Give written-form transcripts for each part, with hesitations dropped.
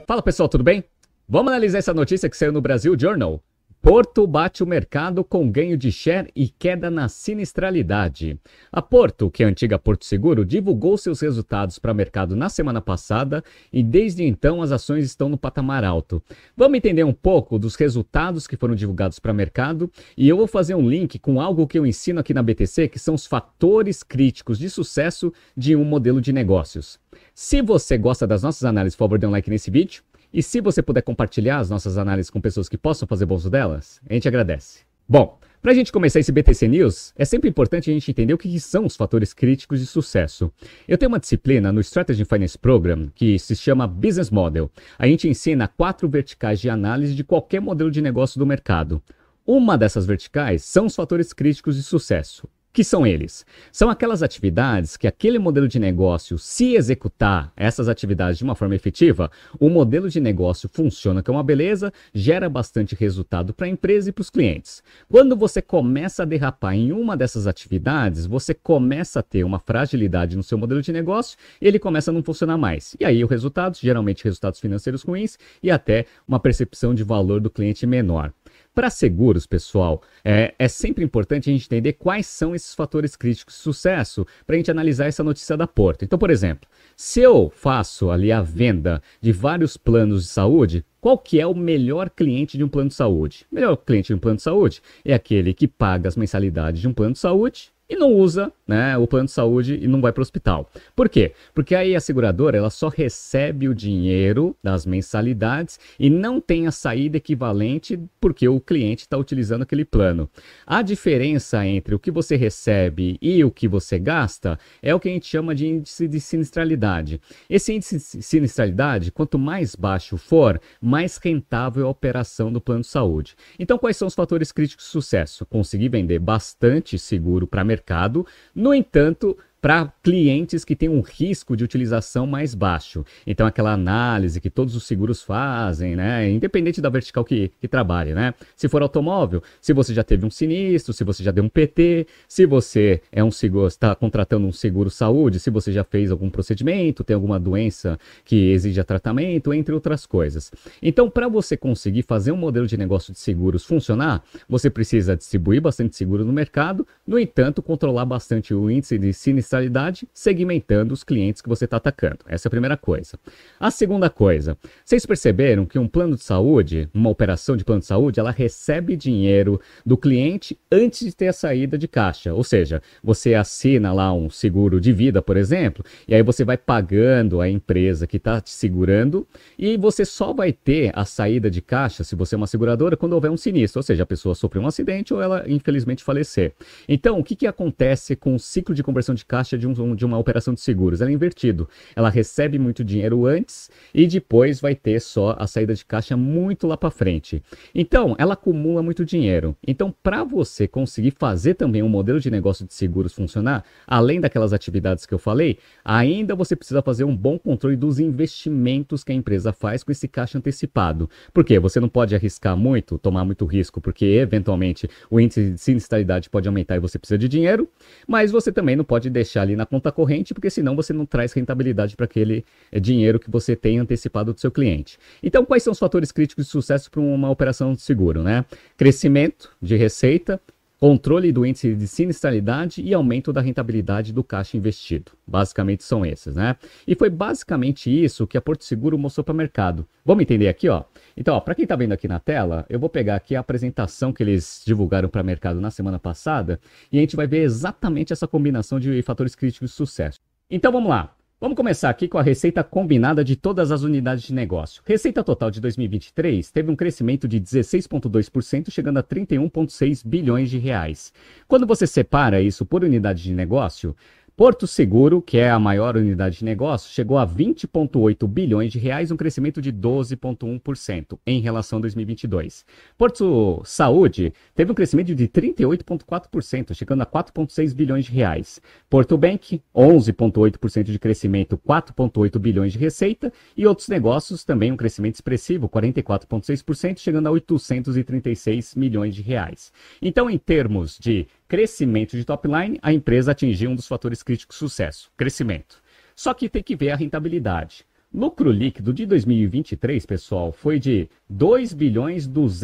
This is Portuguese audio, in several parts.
Fala pessoal, tudo bem? Vamos analisar essa notícia que saiu no Brasil Journal. Porto bate o mercado com ganho de share e queda na sinistralidade. A Porto, que é a antiga Porto Seguro, divulgou seus resultados para o mercado na semana passada e desde então as ações estão no patamar alto. Vamos entender um pouco dos resultados que foram divulgados para o mercado e eu vou fazer um link com algo que eu ensino aqui na BTC, que são os fatores críticos de sucesso de um modelo de negócios. Se você gosta das nossas análises, por favor, dê um like nesse vídeo. E se você puder compartilhar as nossas análises com pessoas que possam fazer bom uso delas, a gente agradece. Bom, para a gente começar esse BTC News, é sempre importante a gente entender o que são os fatores críticos de sucesso. Eu tenho uma disciplina no Strategy Finance Program que se chama Business Model. A gente ensina 4 verticais de análise de qualquer modelo de negócio do mercado. Uma dessas verticais são os fatores críticos de sucesso. Que são eles? São aquelas atividades que aquele modelo de negócio, se executar essas atividades de uma forma efetiva, o modelo de negócio funciona com uma beleza, gera bastante resultado para a empresa e para os clientes. Quando você começa a derrapar em uma dessas atividades, você começa a ter uma fragilidade no seu modelo de negócio e ele começa a não funcionar mais. E aí o resultado, geralmente resultados financeiros ruins e até uma percepção de valor do cliente menor. Para seguros, pessoal, é sempre importante a gente entender quais são esses fatores críticos de sucesso para a gente analisar essa notícia da Porto. Então, por exemplo, se eu faço ali a venda de vários planos de saúde, qual que é o melhor cliente de um plano de saúde? O melhor cliente de um plano de saúde é aquele que paga as mensalidades de um plano de saúde e não usa, né, o plano de saúde e não vai para o hospital. Por quê? Porque aí a seguradora ela só recebe o dinheiro das mensalidades e não tem a saída equivalente porque o cliente está utilizando aquele plano. A diferença entre o que você recebe e o que você gasta é o que a gente chama de índice de sinistralidade. Esse índice de sinistralidade, quanto mais baixo for, mais rentável é a operação do plano de saúde. Então, quais são os fatores críticos de sucesso? Conseguir vender bastante seguro para mercado. No entanto, para clientes que têm um risco de utilização mais baixo. Então, aquela análise que todos os seguros fazem, né? Independente da vertical que trabalhe, né? Se for automóvel, se você já teve um sinistro, se você já deu um PT, se você é um seguro, está contratando um seguro saúde, se você já fez algum procedimento, tem alguma doença que exija tratamento, entre outras coisas. Então, para você conseguir fazer um modelo de negócio de seguros funcionar, você precisa distribuir bastante seguro no mercado, no entanto, controlar bastante o índice de sinistralidade, segmentando os clientes que você está atacando. Essa é a primeira coisa. A segunda coisa, vocês perceberam que um plano de saúde, uma operação de plano de saúde, ela recebe dinheiro do cliente antes de ter a saída de caixa. Ou seja, você assina lá um seguro de vida, por exemplo, e aí você vai pagando a empresa que está te segurando e você só vai ter a saída de caixa, se você é uma seguradora, quando houver um sinistro. Ou seja, a pessoa sofreu um acidente ou ela infelizmente falecer. Então, o que acontece com o ciclo de conversão de caixa de uma operação de seguros? Ela é invertido. Ela recebe muito dinheiro antes e depois vai ter só a saída de caixa muito lá para frente. Então, ela acumula muito dinheiro. Então, para você conseguir fazer também um modelo de negócio de seguros funcionar, além daquelas atividades que eu falei, ainda você precisa fazer um bom controle dos investimentos que a empresa faz com esse caixa antecipado. Por quê? Você não pode arriscar muito, tomar muito risco, porque eventualmente o índice de sinistralidade pode aumentar e você precisa de dinheiro, mas você também não pode deixar ali na conta corrente, porque senão você não traz rentabilidade para aquele dinheiro que você tem antecipado do seu cliente. Então, quais são os fatores críticos de sucesso para uma operação de seguro, né? Crescimento de receita, controle do índice de sinistralidade e aumento da rentabilidade do caixa investido. Basicamente são esses, né? E foi basicamente isso que a Porto Seguro mostrou para o mercado. Vamos entender aqui, ó. Então, ó, para quem está vendo aqui na tela, eu vou pegar aqui a apresentação que eles divulgaram para o mercado na semana passada e a gente vai ver exatamente essa combinação de fatores críticos de sucesso. Então, vamos lá. Vamos começar aqui com a receita combinada de todas as unidades de negócio. Receita total de 2023 teve um crescimento de 16,2%, chegando a 31,6 bilhões de reais. Quando você separa isso por unidade de negócio, Porto Seguro, que é a maior unidade de negócio, chegou a 20,8 bilhões de reais, um crescimento de 12,1% em relação a 2022. Porto Saúde teve um crescimento de 38,4%, chegando a 4,6 bilhões de reais. Porto Bank, 11,8% de crescimento, 4,8 bilhões de receita. E outros negócios também um crescimento expressivo, 44,6%, chegando a 836 milhões de reais. Então, em termos de crescimento de top line, a empresa atingiu um dos fatores críticos de sucesso, crescimento. Só que tem que ver a rentabilidade. Lucro líquido de 2023, pessoal, foi de 2 bilhões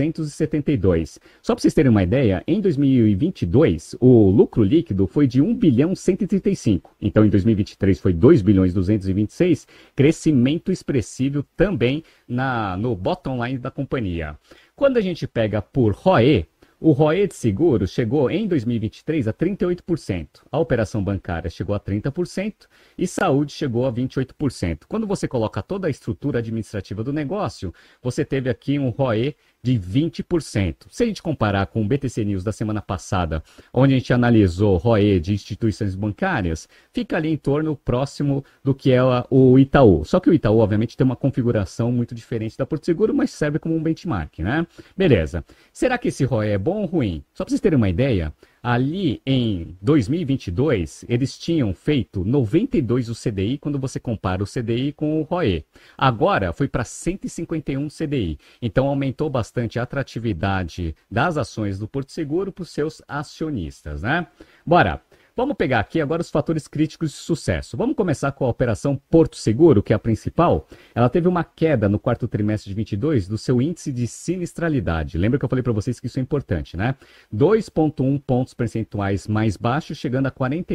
272. Só para vocês terem uma ideia, em 2022, o lucro líquido foi de 1 bilhão 135. Então, em 2023 foi 2 bilhões 226, crescimento expressivo também no bottom line da companhia. Quando a gente pega por ROE, o ROE de seguros chegou em 2023 a 38%, a operação bancária chegou a 30% e saúde chegou a 28%. Quando você coloca toda a estrutura administrativa do negócio, você teve aqui um ROE de 20%. Se a gente comparar com o BTC News da semana passada, onde a gente analisou ROE de instituições bancárias, fica ali em torno próximo do que é o Itaú. Só que o Itaú, obviamente, tem uma configuração muito diferente da Porto Seguro, mas serve como um benchmark, né? Beleza. Será que esse ROE é bom ou ruim? Só para vocês terem uma ideia, ali em 2022, eles tinham feito 92 o CDI quando você compara o CDI com o ROE. Agora foi para 151 CDI. Então aumentou bastante a atratividade das ações do Porto Seguro para os seus acionistas, né? Bora! Vamos pegar aqui agora os fatores críticos de sucesso. Vamos começar com a operação Porto Seguro, que é a principal. Ela teve uma queda no quarto trimestre de 22 do seu índice de sinistralidade. Lembra que eu falei para vocês que isso é importante, né? 2,1 pontos percentuais mais baixo, chegando a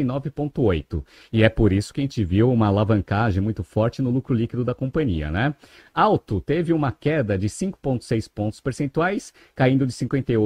49,8. E é por isso que a gente viu uma alavancagem muito forte no lucro líquido da companhia, né? Alto teve uma queda de 5,6 pontos percentuais, caindo de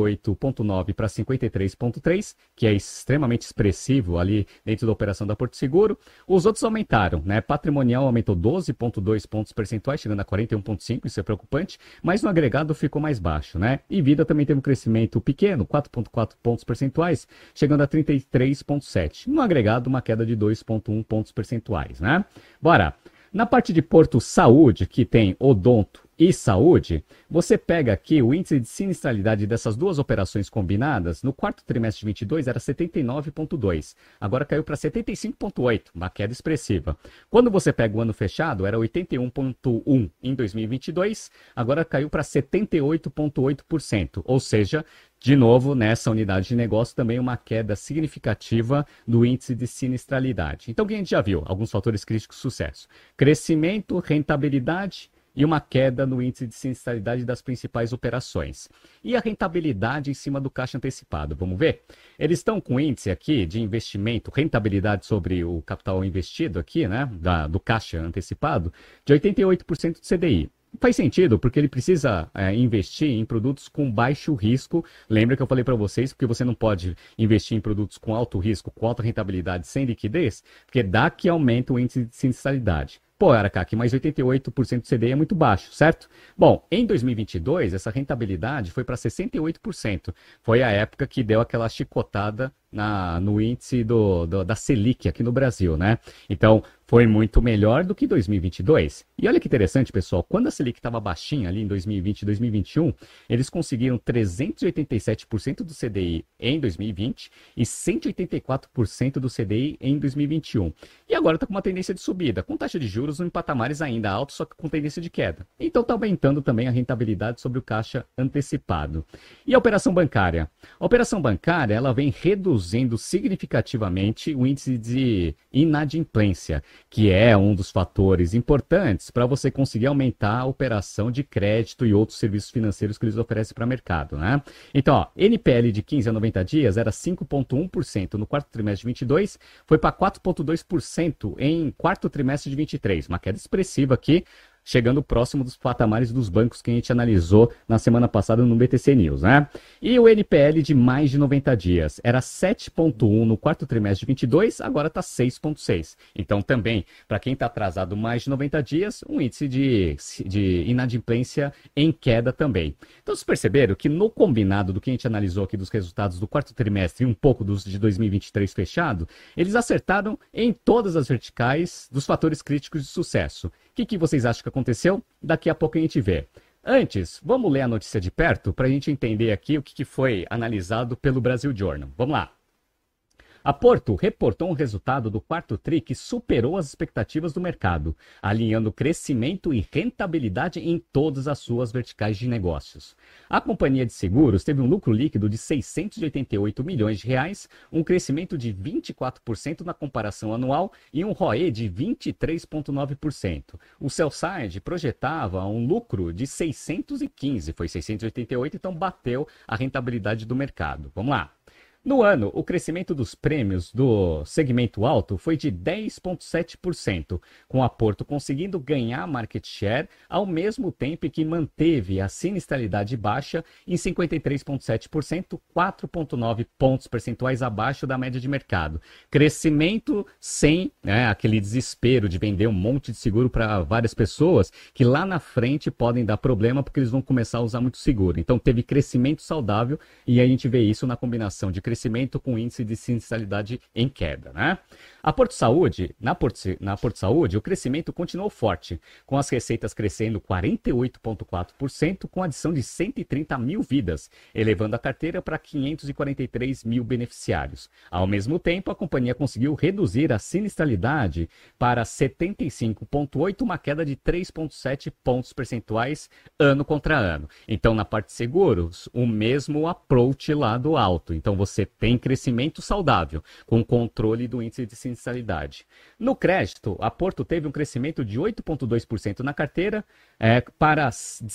58,9 para 53,3, que é extremamente expressivo ali dentro da operação da Porto Seguro. Os outros aumentaram, né? Patrimonial aumentou 12,2 pontos percentuais, chegando a 41,5, isso é preocupante, mas no agregado ficou mais baixo, né? E Vida também teve um crescimento pequeno, 4,4 pontos percentuais, chegando a 33,7. No agregado, uma queda de 2,1 pontos percentuais, né? Bora! Na parte de Porto Saúde, que tem odonto e saúde, você pega aqui o índice de sinistralidade dessas duas operações combinadas, no quarto trimestre de 22 era 79,2, agora caiu para 75,8, uma queda expressiva. Quando você pega o ano fechado, era 81,1 em 2022, agora caiu para 78,8%, ou seja, de novo, nessa unidade de negócio, também uma queda significativa do índice de sinistralidade. Então, o que a gente já viu? Alguns fatores críticos de sucesso. Crescimento, rentabilidade e uma queda no índice de sinistralidade das principais operações. E a rentabilidade em cima do caixa antecipado, vamos ver? Eles estão com índice aqui de investimento, rentabilidade sobre o capital investido aqui, né, do caixa antecipado, de 88% do CDI. Faz sentido, porque ele precisa investir em produtos com baixo risco. Lembra que eu falei para vocês, porque você não pode investir em produtos com alto risco, com alta rentabilidade, sem liquidez, porque dá que aumenta o índice de sinistralidade. Pô, Aracaque, mas 88% do CDI é muito baixo, certo? Bom, em 2022, essa rentabilidade foi para 68%. Foi a época que deu aquela chicotada no índice da Selic aqui no Brasil, né? Então, foi muito melhor do que 2022. E olha que interessante, pessoal, quando a Selic estava baixinha ali em 2020 e 2021, eles conseguiram 387% do CDI em 2020 e 184% do CDI em 2021. E agora está com uma tendência de subida, com taxa de juros em patamares ainda altos, só que com tendência de queda. Então está aumentando também a rentabilidade sobre o caixa antecipado. E a operação bancária? A operação bancária, ela vem reduzindo significativamente o índice de inadimplência, que é um dos fatores importantes para você conseguir aumentar a operação de crédito e outros serviços financeiros que eles oferecem para o mercado, né? Então, ó, NPL de 15 a 90 dias era 5,1% no quarto trimestre de 22, foi para 4,2% em quarto trimestre de 23, uma queda expressiva aqui, chegando próximo dos patamares dos bancos que a gente analisou na semana passada no BTC News, né? E o NPL de mais de 90 dias era 7,1 no quarto trimestre de 22, agora está 6,6. Então também, para quem está atrasado mais de 90 dias, um índice de inadimplência em queda também. Então vocês perceberam que no combinado do que a gente analisou aqui dos resultados do quarto trimestre e um pouco dos de 2023 fechado, eles acertaram em todas as verticais dos fatores críticos de sucesso. O que vocês acham que aconteceu? Daqui a pouco a gente vê. Antes, vamos ler a notícia de perto para a gente entender aqui o que foi analisado pelo Brasil Journal. Vamos lá. A Porto reportou um resultado do quarto TRI que superou as expectativas do mercado, alinhando crescimento e rentabilidade em todas as suas verticais de negócios. A companhia de seguros teve um lucro líquido de R$ 688 milhões, um crescimento de 24% na comparação anual e um ROE de 23,9%. O sell-side projetava um lucro de 615, foi 688, então bateu a rentabilidade do mercado. Vamos lá. No ano, o crescimento dos prêmios do segmento alto foi de 10,7%, com a Porto conseguindo ganhar market share ao mesmo tempo que manteve a sinistralidade baixa em 53,7%, 4,9 pontos percentuais abaixo da média de mercado. Crescimento sem aquele desespero de vender um monte de seguro para várias pessoas que lá na frente podem dar problema porque eles vão começar a usar muito seguro. Então teve crescimento saudável e a gente vê isso na combinação de crescimento com índice de sinistralidade em queda, né? Na Porto Saúde, o crescimento continuou forte, com as receitas crescendo 48,4%, com adição de 130 mil vidas, elevando a carteira para 543 mil beneficiários. Ao mesmo tempo, a companhia conseguiu reduzir a sinistralidade para 75,8%, uma queda de 3,7 pontos percentuais ano contra ano. Então, na parte de seguros, o mesmo approach lá do alto. Então, você tem crescimento saudável, com controle do índice de sinistralidade. No crédito, a Porto teve um crescimento de 8,2% na carteira para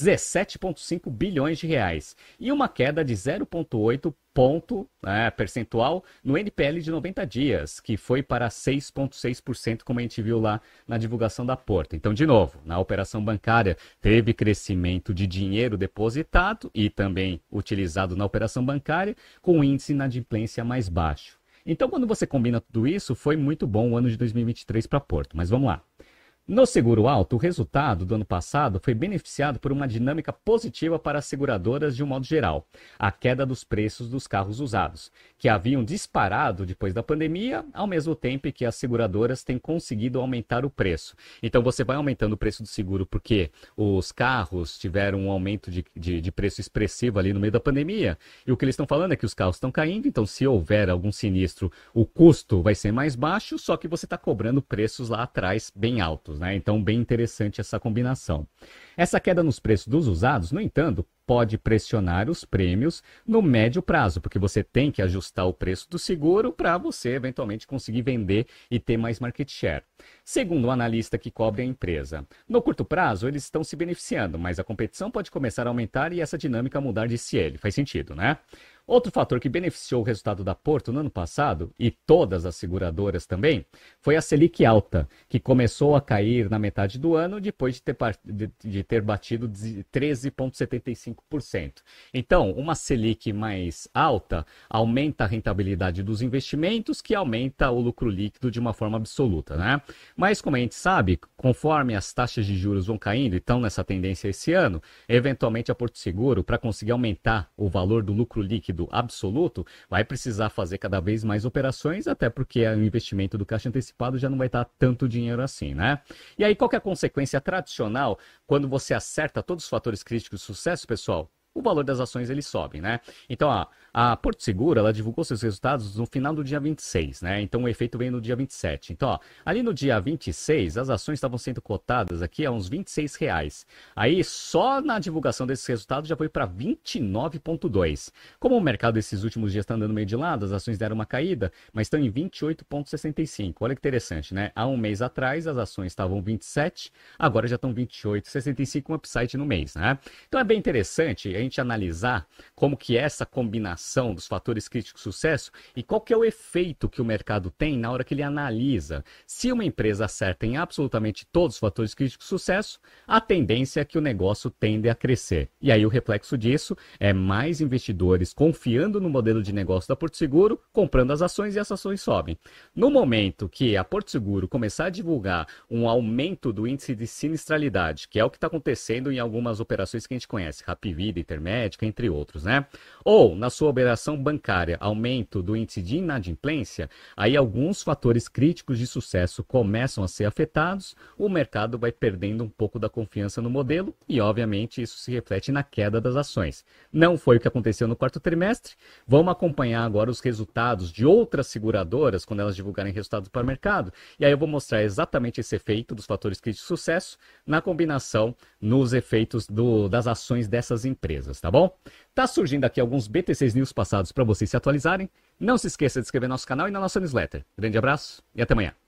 17,5 bilhões de reais e uma queda de 0,8 ponto percentual no NPL de 90 dias, que foi para 6,6%, como a gente viu lá na divulgação da Porto. Então, de novo, na operação bancária teve crescimento de dinheiro depositado e também utilizado na operação bancária, com índice de inadimplência mais baixo. Então, quando você combina tudo isso, foi muito bom o ano de 2023 para a Porto. Mas vamos lá. No seguro alto, o resultado do ano passado foi beneficiado por uma dinâmica positiva para as seguradoras de um modo geral. A queda dos preços dos carros usados, que haviam disparado depois da pandemia, ao mesmo tempo que as seguradoras têm conseguido aumentar o preço. Então você vai aumentando o preço do seguro porque os carros tiveram um aumento de preço expressivo ali no meio da pandemia. E o que eles estão falando é que os carros estão caindo, então se houver algum sinistro, o custo vai ser mais baixo, só que você está cobrando preços lá atrás bem altos. Então, bem interessante essa combinação. Essa queda nos preços dos usados, no entanto, pode pressionar os prêmios no médio prazo, porque você tem que ajustar o preço do seguro para você eventualmente conseguir vender e ter mais market share. Segundo o analista que cobre a empresa, no curto prazo eles estão se beneficiando, mas a competição pode começar a aumentar e essa dinâmica mudar de cielo. Faz sentido, né? Outro fator que beneficiou o resultado da Porto no ano passado, e todas as seguradoras também, foi a Selic alta, que começou a cair na metade do ano depois de ter batido 13,75%. Então, uma Selic mais alta aumenta a rentabilidade dos investimentos, que aumenta o lucro líquido de uma forma absoluta, né? Mas, como a gente sabe, conforme as taxas de juros vão caindo e estão nessa tendência esse ano, eventualmente a Porto Seguro, para conseguir aumentar o valor do lucro líquido absoluto, vai precisar fazer cada vez mais operações, até porque o investimento do caixa antecipado já não vai estar tanto dinheiro assim, né? E aí, qual que é a consequência tradicional quando você acerta todos os fatores críticos de sucesso, pessoal? O valor das ações ele sobe, né? Então, a Porto Seguro, ela divulgou seus resultados no final do dia 26, né? Então, o efeito vem no dia 27. Então, ali no dia 26, as ações estavam sendo cotadas aqui a uns R$ 26. Aí, só na divulgação desses resultados já foi para 29,2. Como o mercado esses últimos dias está andando meio de lado, as ações deram uma caída, mas estão em 28,65. Olha que interessante, né? Há um mês atrás, as ações estavam 27, agora já estão 28,65, um upside no mês, né? Então, é bem interessante a gente analisar como que é essa combinação dos fatores críticos de sucesso e qual que é o efeito que o mercado tem na hora que ele analisa. Se uma empresa acerta em absolutamente todos os fatores críticos de sucesso, a tendência é que o negócio tende a crescer. E aí o reflexo disso é mais investidores confiando no modelo de negócio da Porto Seguro, comprando as ações e as ações sobem. No momento que a Porto Seguro começar a divulgar um aumento do índice de sinistralidade, que é o que está acontecendo em algumas operações que a gente conhece, Hapvida e intermédica, entre outros, né? Ou, na sua operação bancária, aumento do índice de inadimplência, aí alguns fatores críticos de sucesso começam a ser afetados, o mercado vai perdendo um pouco da confiança no modelo e, obviamente, isso se reflete na queda das ações. Não foi o que aconteceu no quarto trimestre. Vamos acompanhar agora os resultados de outras seguradoras quando elas divulgarem resultados para o mercado. E aí eu vou mostrar exatamente esse efeito dos fatores críticos de sucesso na combinação nos efeitos das ações dessas empresas, tá bom? Tá surgindo aqui alguns BTCs News passados para vocês se atualizarem. Não se esqueça de se inscrever no nosso canal e na nossa newsletter. Grande abraço e até amanhã.